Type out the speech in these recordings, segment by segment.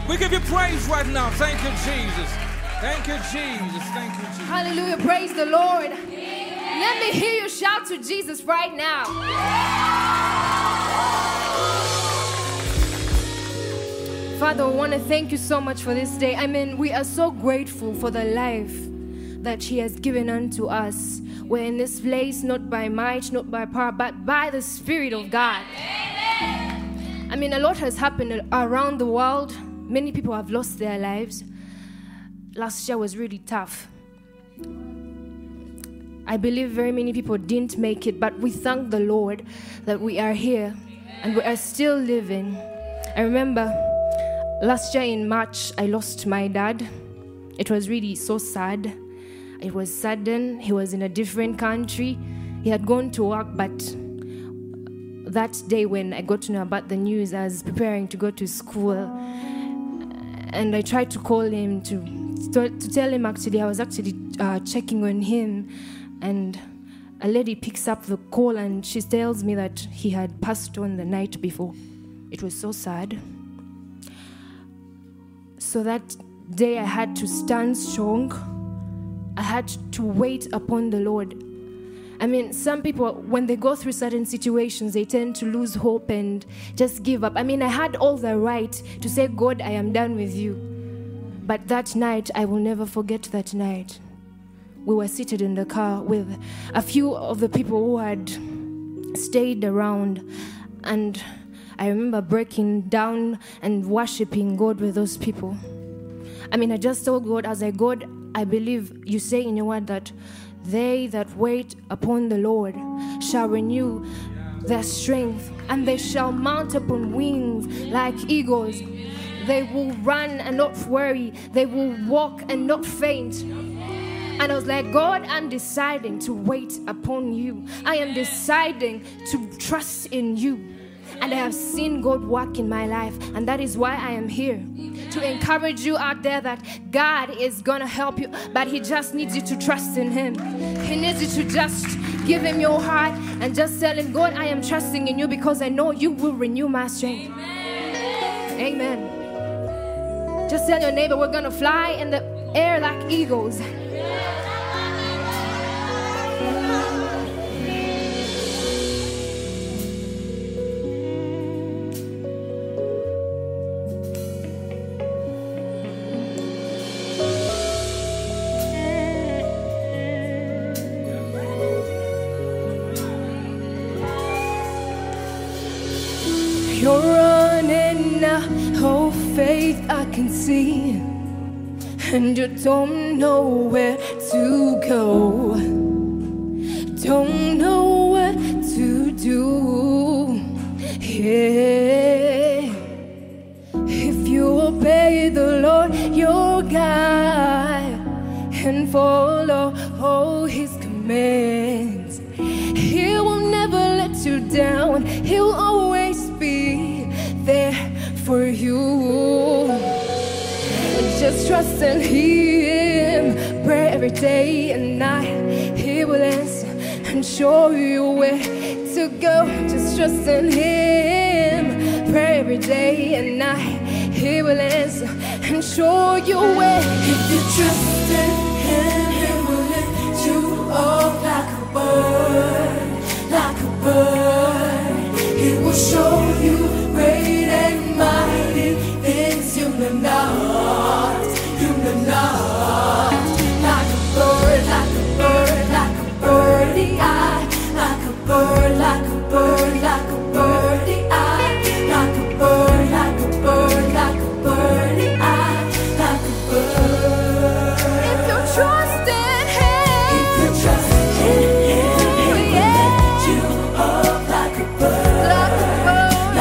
We give you praise right now. Thank you, Jesus. Thank you, Jesus. Thank you, Jesus. Hallelujah. Praise the Lord. Let me hear you shout to Jesus right now. Father, I want to thank you so much for this day. I mean, we are so grateful for the life that He has given unto us. We're in this place not by might, not by power, but by the Spirit of God. I mean, a lot has happened around the world. Many people have lost their lives. Last year was really tough. I believe very many people didn't make it, but we thank the Lord that we are here and we are still living. I remember last year in March, I lost my dad. It was really so sad. It was sudden. He was in a different country. He had gone to work, but that day when I got to know about the news, I was preparing to go to school. And I tried to call him to tell him actually, I was actually checking on him. And a lady picks up the call and she tells me that he had passed on the night before. It was so sad. So that day I had to stand strong. I had to wait upon the Lord. I mean, some people, when they go through certain situations, they tend to lose hope and just give up. I mean, I had all the right to say, God, I am done with you. But that night, I will never forget that night. We were seated in the car with a few of the people who had stayed around. And I remember breaking down and worshiping God with those people. I mean, I just told God, as I, God, I believe you say in your word that they that wait upon the Lord shall renew their strength, and they shall mount upon wings like eagles. They will run and not worry. They will walk and not faint. And I was like, God, I'm deciding to wait upon you. I am deciding to trust in you. And I have seen God work in my life. And that is why I am here. To encourage you out there that God is going to help you. But He just needs you to trust in Him. He needs you to just give Him your heart. And just tell Him, God, I am trusting in you because I know you will renew my strength. Amen. Just tell your neighbor, we're going to fly in the air like eagles. You're running now, oh faith I can see, and you don't know where to go, don't know what to do. Yeah. If you obey the Lord your God and follow all His commands, He will never let you down. He'll always be there for you. Just trust in Him. Pray every day and night. He will answer and show you where to go. Just trust in Him. Pray every day and night. He will answer and show you where. If you trust in Him, He will lift you up like a bird, like a bird. He will show you great and mighty things you know not, you know not. Like a bird, like a bird, like a birdie eye, like a bird, like a bird, like a birdie eye, like a bird, like a bird, like a birdie eye, like a bird. If you trust in Him, If you trust in Him, He will lift you up like a bird.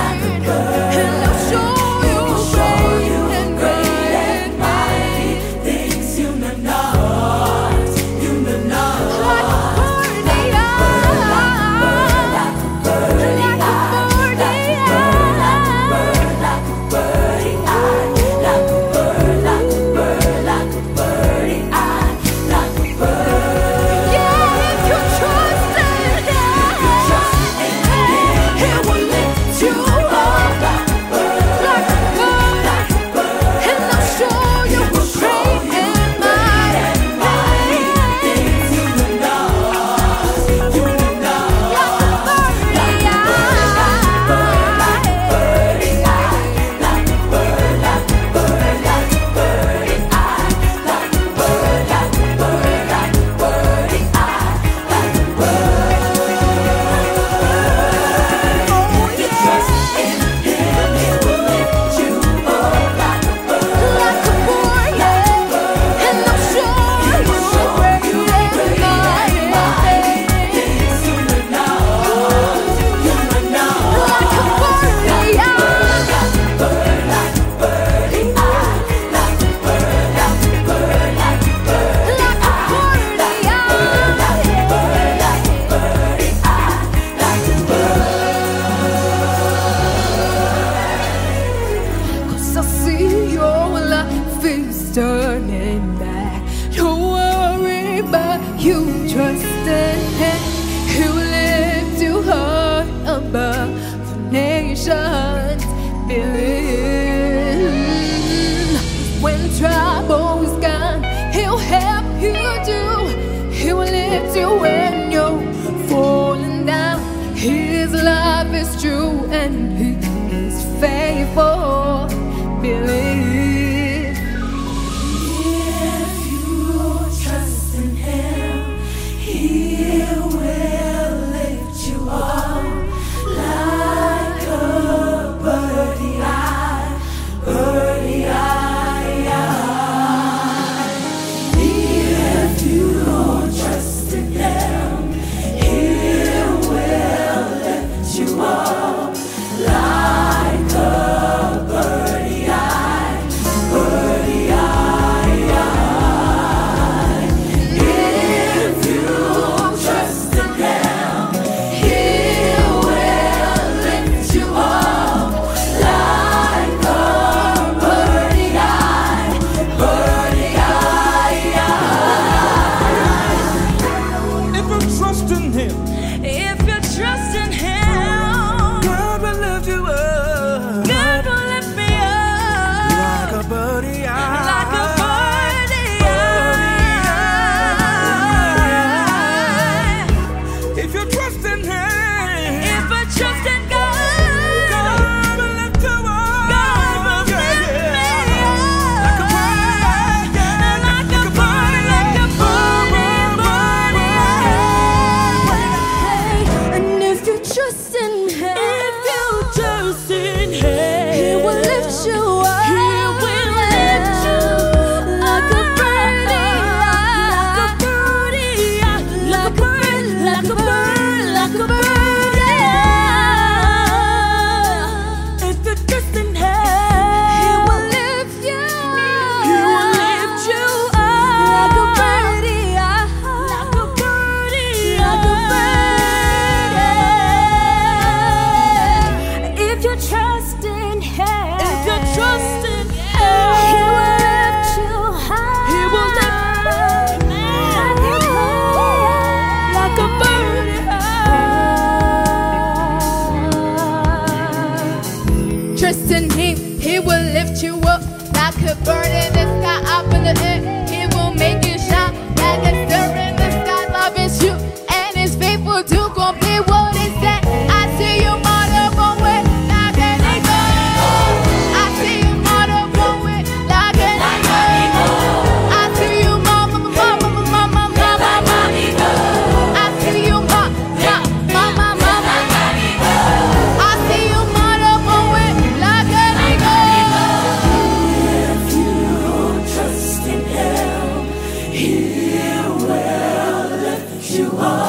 turning back. Don't worry about you, trust in Him. He will lift you high above the nations. Believe. When trouble is gone, He'll help you do. He will lift you when you're falling down. His love is true and He is faithful. Believe. If you trust in Him, He will lift you up like a birdie eye, birdie eye. If you trust in Him, He will lift you up like a birdie eye, birdie eye. If you trust in Him, He will lift you up like a birdie eye, birdie eye. If you trust in Him, If you trust in Him, God will lift you up God will lift me up like a birdie eye. like a birdie eye. If you trust in Him, If I trust in God, God will lift you up. God will Yeah, lift yeah. me Like a up birdie eye, yeah. like a birdie, like a birdie, birdie. And if you trust in Him, He will lift you up. He will lift you like a birdie, like a birdie, like a bird, like a bird, like a bird. If you trust in Him, He will lift you. He will lift you up like a birdie, like a birdie, like a bird. If you trust in Him, if you trust in Him, He will lift you high. He will lift you like a birdie high. Trust in Him, He will lift you up like a bird in the sky, up in the air. He will make you shine like a star in the sky. Love is you and is faithful to complete what He said. I see you on the way like an eagle. I see you on the way like an eagle. I see you, mama, mama, mama, mama, mama. I see you, mama, mama, mama. I see you on the way like an eagle. If you trust in Him, He will lift you up.